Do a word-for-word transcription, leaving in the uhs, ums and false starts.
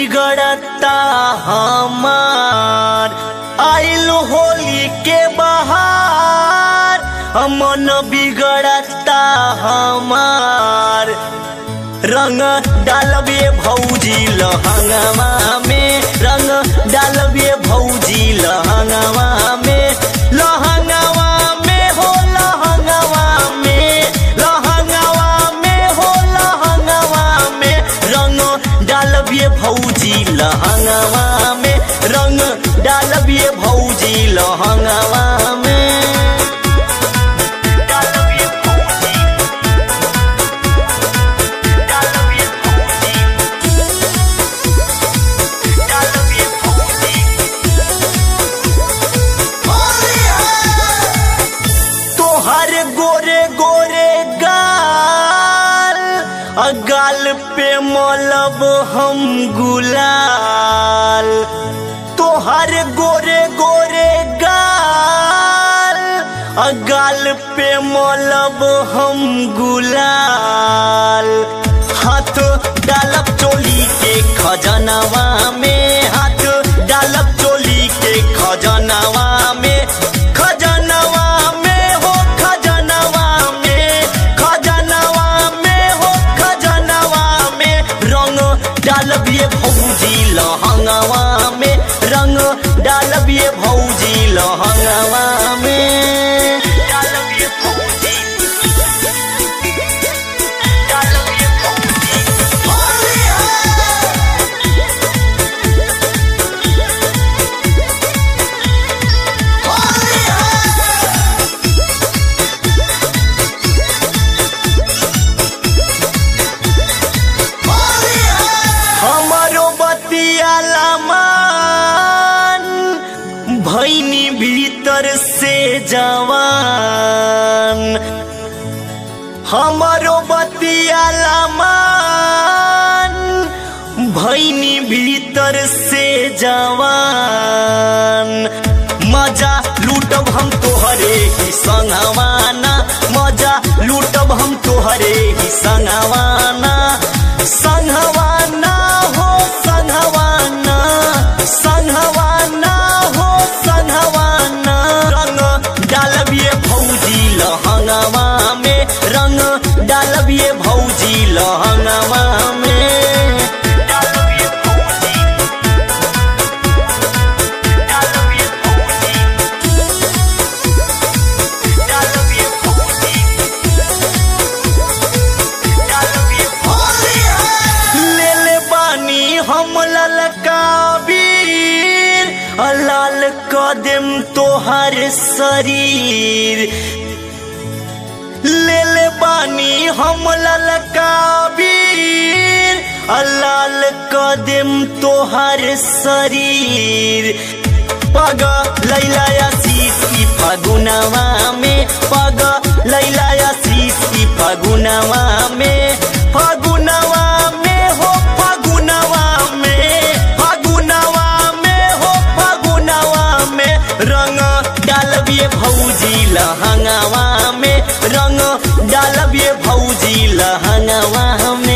बिगड़ता हमार आइल होली के बहार मन बिगड़ता हमार रंग डालबे भौजी लहंगवा में रंग डालबे भौजी लहंगवा में लहंगवा में हो लहंगवा में लहंगवा में हो लहंगवा में रंग डालबे भौजी लहंगवा में रंग डालबे भौजी लहंगवा में गाल पे मलब हम गुलाल तोहर गोरे गोरे गाल गाल पे मलब हम गुलाल हाथ डालब चोली के खजनवा में हाथ डालब चोली के खजनवा में खजनवा में हो खजनवा में खजनवा में हो खजनवा में रंग डालबिए भौजी लहंगवा में रंग डालबिए भौजी लहंगवा में डालबिए भौजी डालबिए हमारो बतिया लामान भैनी भीतर से जवान हमारो बतिया लामान भैनी भीतर से जवान मजा लूटब हम तोहरे ही संगवाना मजा लूटब हम तोहरे ही संगवाना संगवाना हो संगवाना संगवाना हो संगवाना रंग डालबिए भौजी लहंगवा में रंग डालबिए भौजी लहंगवा में डालबिए भौजी डालबिए भौजी डालबिए भौजी डालबिए भौजी ले ले बानी हम ललका बीर लाल कदम तोहर शरीर ले ले बानी हम ललका बीर लाल कदम तोहर शरीर पग लैलाया सीसी फगुनवा में पग लैलाया सीसी फगुनवा में फगुनवा में हो फगुनवा में फगुनवा में हो फगुनवा में रंग डालबिए भौजी लहंगवा में रंग डालबिए भौजी लहंगवा में